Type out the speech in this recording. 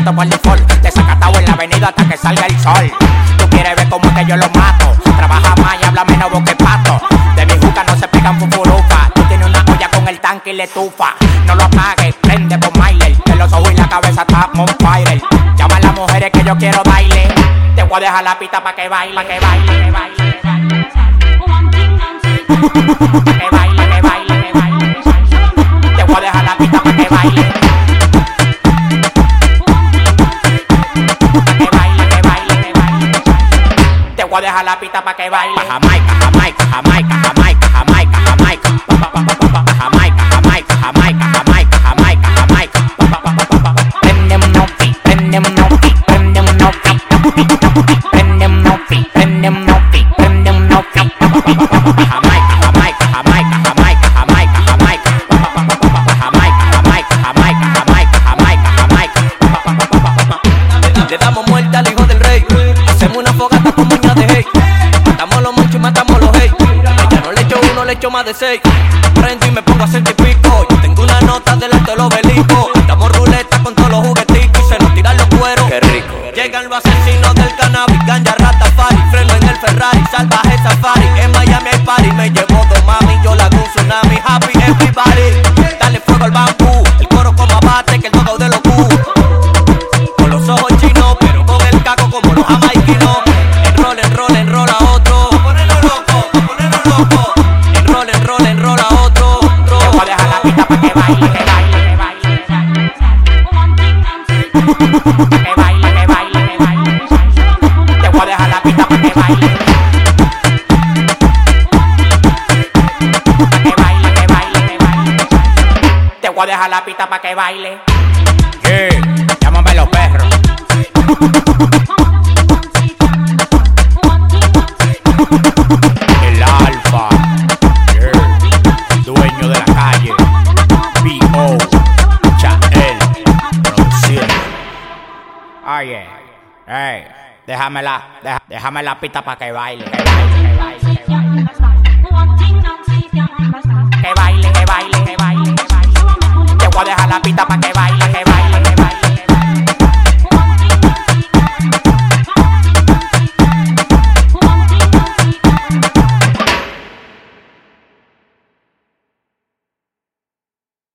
guiando por default. Desacatado en la avenida hasta que salga el sol. Tú quieres ver cómo es que yo lo mato. Trabaja más y habla menos boque pato. De mi juca no se pegan fufurufa. Tú tienes una olla con el tanque y le tufa. No lo apagues, prende por Myler. De los ojos y la cabeza está on fire. Llama a las mujeres que yo quiero baile. Te voy a dejar la pista pa' que baile, pa' que baile, que baile. Que baile, que baile, que baile. Te voy a dejar la pista pa' que baile. Que baile, que baile, que baile. Te voy a dejar la pista pa' que baile. Jamaica, Jamaica, Jamaica, Jamaica, Jamaica, Jamaica. Jamaica, Jamaica, Jamaica, Jamaica, Jamaica, Jamaica. Prende un nopi, prende un nopi, prende un nopi, prende un nopi, prende un nopi, prende un nopi. Jamaica, Jamaica, Jamaica, Jamaica, Jamaica, Jamaica. Jamaica, Jamaica, Jamaica, Jamaica, Jamaica, Jamaica. Le damos muerte al hijo del rey. Hacemos una fogata con moña de hey. Matamos los muchos y matamos los hey. Ya no le echo uno, le echo más de 6. Prendo y me pongo a sentir pico. Yo tengo una nota delante de los obeliscos. Damos ruleta con todos los jugueticos y se nos tiran los cueros. Qué rico. Llegan los asesinos del cannabis, ganja, Rastafari. Freno en el Ferrari, salvaje safari. En Miami hay party, me llevo dos mami. Yo la hago un tsunami, happy everybody. Dale fuego al bambú, el coro como abate que el dogo de los Q. Con los ojos chinos, pero con el caco como los jamaiquinos. Enrola otro. Pa' ponerlo loco, pa' ponerlo loco. Enrola otro. Te voy a dejar la pista pa' que baile, que baile, que baile. Que baile, que baile, que baile. Te voy a dejar la pista pa' que baile. Que baile, que baile, que baile. Te voy a dejar la pista pa' que baile. Yeah, llámame los perros. El alfa, yeah. Dueño de la calle, B.O. Chael Producciones. Oye, hey, déjame la pista pa' que baile, que baile, que baile, que baile. Que baile, que baile, que baile, que baile. Te voy a dejar la pista pa' que